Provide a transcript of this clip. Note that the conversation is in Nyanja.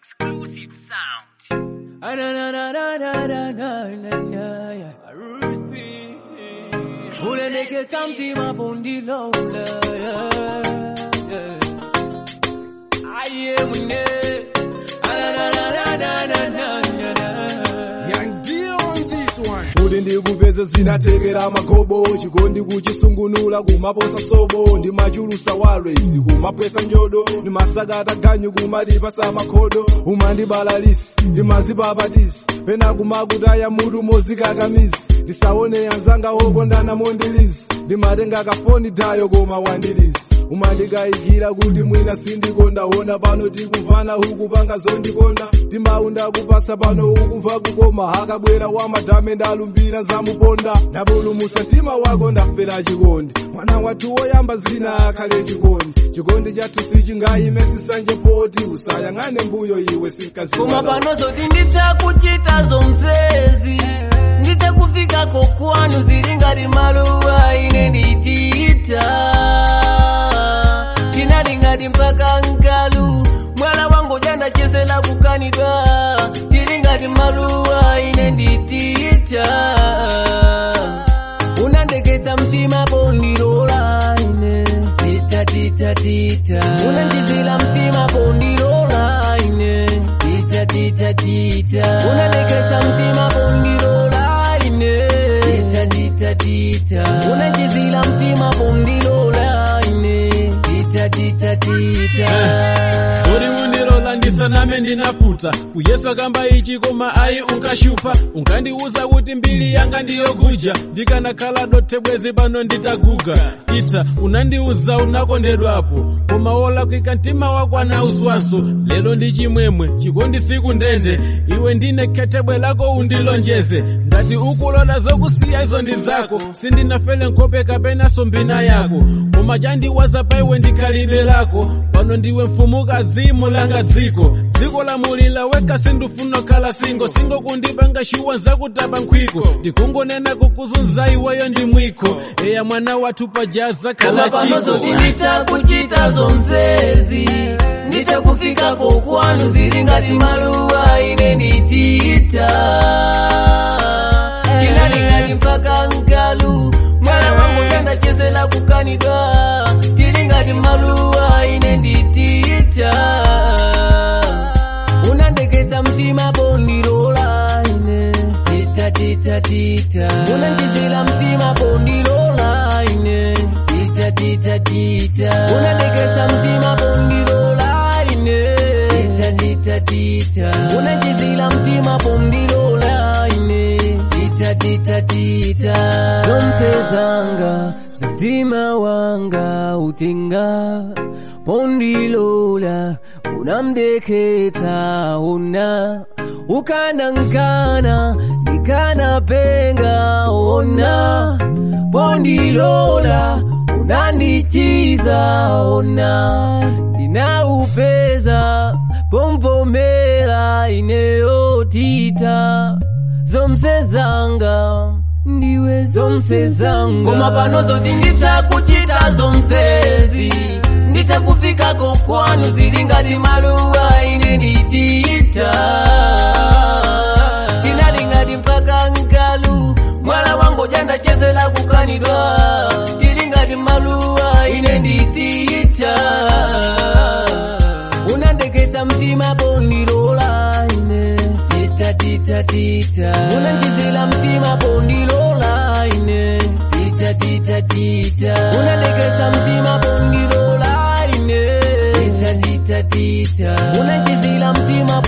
exclusive sound. Ruthie, unendeke tamtima pondilo. I am Young D on this one. Ndi kupeza zinatekera magobo chikondi kuchisungunula kumaposa sobo ndi machulusa walways kumapesa njodo ndi masakata ganyu kumalipa samakhodo umandibalalisi ndi mazipapatisi pena kumakutaya mutu mozikakamizi ndisaone anzanga okondana mondilizi ndimatenga kafoni tayo koma wandilizi umandikayikira kuti mwina sindikonda ona pano tikumvana huku panga zondikonda timaunda kupasa pano ukumva kukoma hakabwera wamadhame ndalumbira nzamuponda ndapulumusa mtima wako ndafera chikondi mwana wathu woyamba zina akhale chikondi chathu sichingayime sisanje poti usayang'ane mbuyo iwe sinkazima koma pano zoti nditakuchita zomsezi nditakufika kokwanu zili ngati maluwa ine nditita tinalingati mpaka nkalu mwala wangu janda chezela kukanidwa tilingati maluwa ine nditita unandeketa mtima pondilola ine tita tita tita unandizila mtima pondilola ine tita tita tita unandeketa mtima pondilola ine tita tita tita unandizila mtima pondilola ine tita tita tita Zori undirola ndisaname ndinafuta Uyesu akamba ichi koma ayi unkashupa unkandiuza kuti mbili yanga ndiyokuja ndikanakhala dote bwezi pano nditaguga ita unandiuza unakondedwapo koma wola kuika mtima wako anauswaso lelo ndi chimwemwe chikondi siku ndende iwe ndine khetebwe lako undilonjeze ngati ukulola zokusiya izo ndi zako sindinafele nkhope kapena sombina yako koma chandiwaza pa iwe ndikhalibe lako pano ndiwe mfumukazi mulanga dziko lamulila weka sindufuna khala singo kundipanga shuwa zakutapa nkhwiko ndikungonena kukuzunza iweyo ndi mwiko eya mwana wathu pajaza khala chiko nditakuchita zomsezi nditakufika kokwanu zili ngati maluwa ine nditita tinalingati mpaka nkalu mwana wangu janda chezela kukanidwa tilingati maluwa ine nditita unandeketa mtima pondilola ine tita tita tita unandizila mtima pondilola ine tita tita tita unandeketa mtima pondilola ine tita tita tita unandizila mtima pondilola ine tita tita tita zomsezanga mtima wanga utinga pondilola unamdeketa ona ukanankana nikanapenga ona pondilola unandichiza ona ninaupeza pompomela ineotita zomsezanga ndiwe zomsezanga koma pano zoti nditakuchita zomsezi nditakufika kokwanu zili ngati maluwa ine nditita tinalingati mpaka nkalu mwala wangu janda chezela kukanidwa tilingati maluwa ine nditita unandeketa mtima pondilola ine tita tita tita unandizila mtima pondilola ine tita tita tita unandeketa mtima pondilola ine tita tita tita unandizila mtima